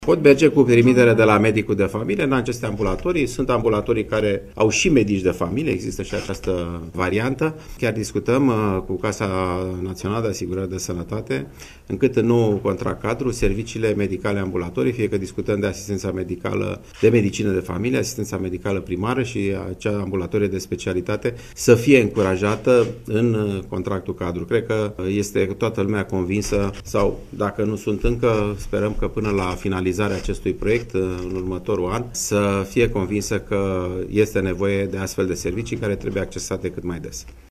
Pot merge cu trimitere de la medicul de familie în aceste ambulatorii. Sunt ambulatorii care au și medici de familie, există și această variantă. Chiar discutăm cu Casa Națională de Asigurări de Sănătate, încât în nou contract cadru, serviciile medicale ambulatorii, fie că discutăm de asistența medicală, de medicină de familie, asistența medicală primară și acea ambulatorie de specialitate, să fie încurajată în contractul cadru. Cred că este toată lumea convinsă, sau dacă nu sunt încă, sperăm că până la finalizarea acestui proiect în următorul an să fie convinsă că este nevoie de astfel de servicii care trebuie accesate cât mai des.